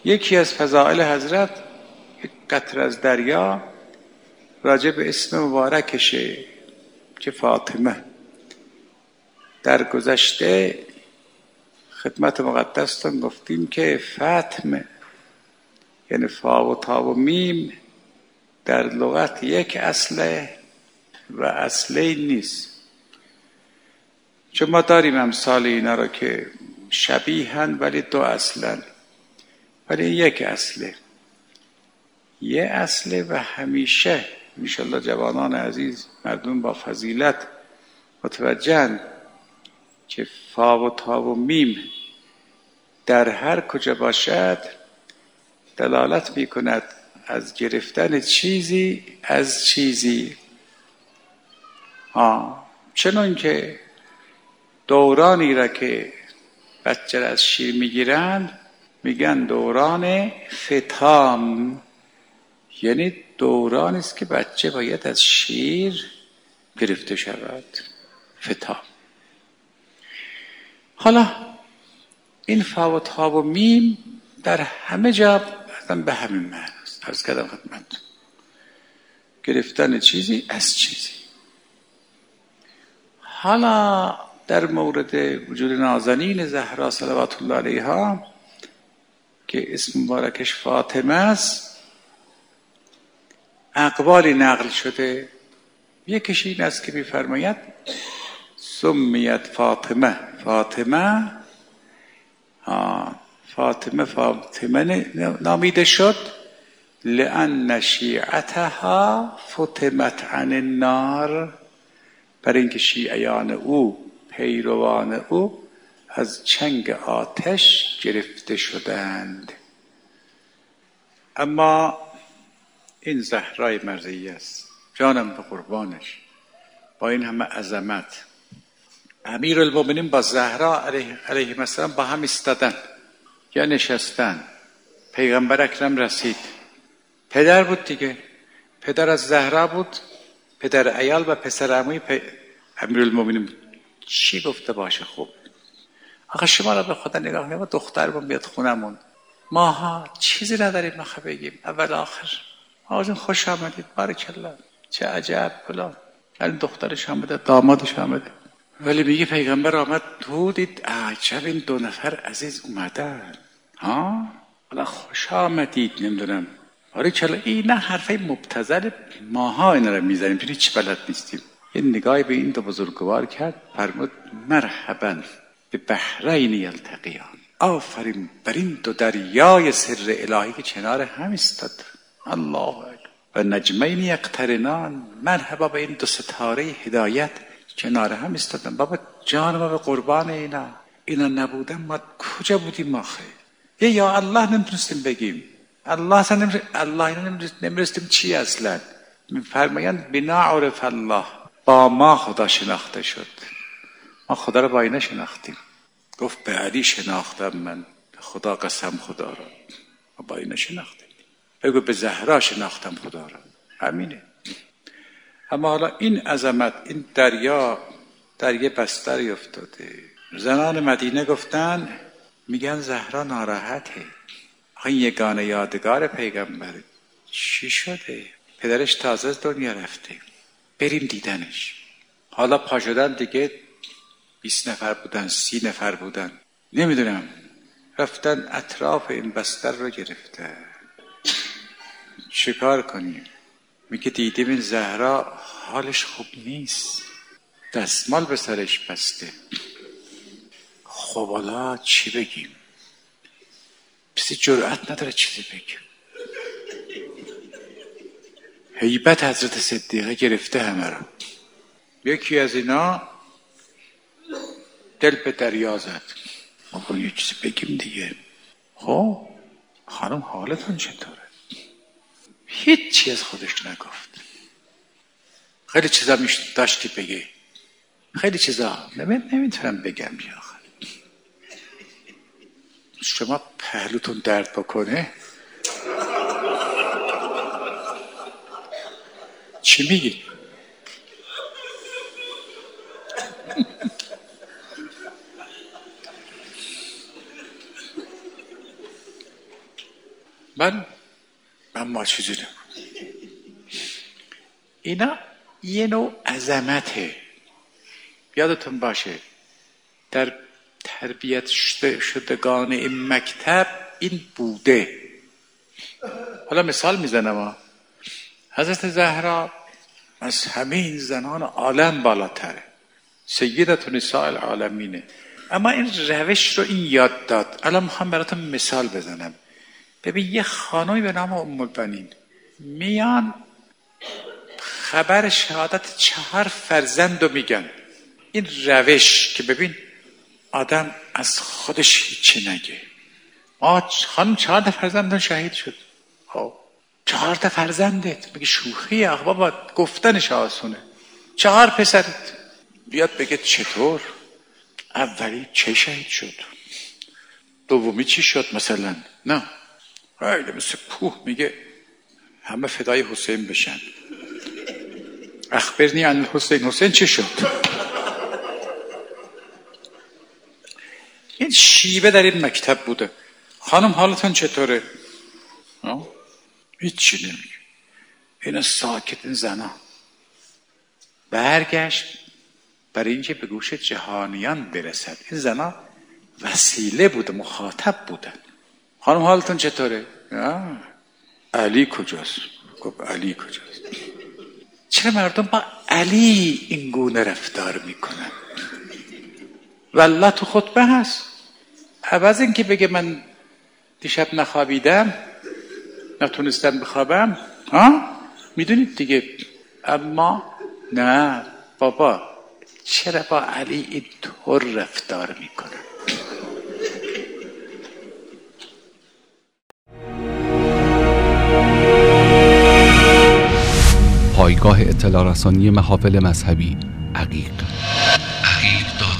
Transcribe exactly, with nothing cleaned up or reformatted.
یکی از فضائل حضرت یک قطره از دریا راجع به اسم مبارکشه که فاطمه. در گذشته خدمت مقدستان گفتیم که فاطمه یعنی فا و تا و میم در لغت یک اصله و اصله نیست، چون ما داریم امثال اینا را که شبیهن ولی دو اصلن، ولی یک اصله یه اصله و همیشه انشالله جوانان عزیز مردم با فضیلت متوجهن که فا و تا و میم در هر کجا باشد دلالت می کند از گرفتن چیزی از چیزی. ها چنان که دورانی را که بچه را از شیر میگیرند میگن دوران فتام، یعنی دورانی است که بچه باید از شیر گرفته شود، فتام. حالا این فا و تا و میم در همه جا به همین معنی است. عرض کردم خدمتتون گرفتن چیزی از چیزی. حالا در مورد وجود نازنین زهرا صلوات الله علیها که اسم مبارکش فاطمه است اقوالی نقل شده. یکیش این است که می‌فرماید سمیت فاطمه فاطمه فاطمه فاطمه نامیده شد لأن شیعتها فتمت عن النار، برای اینکه شیعیان او پیروان او از چنگ آتش گرفته شدند. اما این زهرای مرضیه است، جانم به قربانش، با این همه عظمت امیرالمومنین با زهرا علیه, علیه السلام با هم ایستادن یا نشستن. پیغمبر اکرم رسید، پدر بود دیگه، پدر از زهرا بود، پدر عیال و پسر عموی پ... امیرالمومنین چی گفته باشه؟ خوب آقا شما را به خدا نگاه کنید، دخترمون بیاد خونمون، ماها چیزی نداریم نخواه بگیم اول آخر آقا خوش آمدید بارکالله چه عجب فلان، الان دخترش آمده دامادش آمده. ولی میگه پیغمبر آمد تو دید عجب این دو نفر عزیز اومدن، ها حالا خوش آمدید نمیدونم بارکالله. این حرفای مبتذل ماها اینا رو میزنیم چون هیچ بلد نیستیم. یه نگاهی به این دو بزرگوار کرد، فرمود مرحبا به بحرین یلتقیان، آفرین بر این دو دریای سر الهی که کنار هم ایستاد. الله اکبر. و نجمین یقترنان، مرحبا به این دو ستاره هدایت کنار هم ایستادن. بابا جان ما به قربان اینا، اینا نبودن ما کجا بودیم؟ ما خیلی یا الله نمیتونستیم بگیم الله اصلا نمیرستیم، الله اینا نمیرستیم چی اصلا. میفرمایند بنا عرف الله، با ما خدا شناخته شد، ما خدا رو با اینا شناختیم. گفت به علی شناختم من، خدا قسم خدا را با اینا شناختیم. بگو به زهرا شناختم خدا را، همینه. اما حالا این عظمت، این دریا در یه بستری افتاده. زنان مدینه گفتن میگن زهرا ناراحته، این یگانه یادگار پیغمبر چی شده؟ پدرش تازه از دنیا رفته، بریم دیدنش. حالا پا شدن دیگه بیست نفر بودن، سی نفر بودن، نمیدونم، رفتن اطراف این بستر رو گرفته. چیکار کنیم؟ میگه دیدیم این زهرا حالش خوب نیست، دستمال به سرش بسته. خب حالا چی بگیم؟ کسی جرأت نداره چیزی بگیم. هیبت حضرت صدیقه گرفته همه را. یکی از اینا دل به دریا زد، ما یه چیزی بگیم دیگه. خب خانم حالتون چطوره؟ هیچی از خودش نگفت. خیلی چیزا داشتی بگی، خیلی چیزا نمیتونم بگم. یا آخر شما پهلوتون درد بکنه چی میگی؟ من من ما چجوری اینا یه نوع عظمته. یادتون باشه در تربیت شدگان این مکتب این بوده. حالا مثال میزنم، حضرت زهرا از همه این زنان عالم بالاتره، سیدت نساء العالمینه، اما این روش رو این یاد داد. الان میخوام براتون مثال بزنم. ببین یه خانمی به نام ام البنین میان خبر شهادت چهار فرزند رو میگن. این روش که ببین آدم از خودش هیچی نگه. آه خانم چهار تا فرزندان شهید شد. خب چهار تا فرزندت میگه شوخی آخه بابا، گفتنش آسونه. چهار پسرت بیاد بگه چطور؟ اولی چه شهید شد؟ دومی چی شد مثلا؟ نه خیلی مثل کوه میگه همه فدای حسین بشن. اخبرنی عن حسین، حسین چی شد؟ این شیوه در این مکتب بوده. خانم حالتون چطوره؟ هیچی نمیگه. این ساکت این زنا. برگشت برای اینکه به گوش جهانیان برسد. این زنا وسیله بوده، مخاطب بودن. خانم حالتون چطوره؟ علی کجاست؟ گفت علی کجاست؟ چرا مردم با علی این گونه رفتار میکنن؟ والله تو خطبه هست، عوض این که بگه من دیشب نخوابیدم نتونستم بخوابم، ها میدونید دیگه. اما نه بابا، چرا با علی اینطور رفتار میکنن؟ پایگاه اطلاع رسانی محافل مذهبی عقیق. عقیق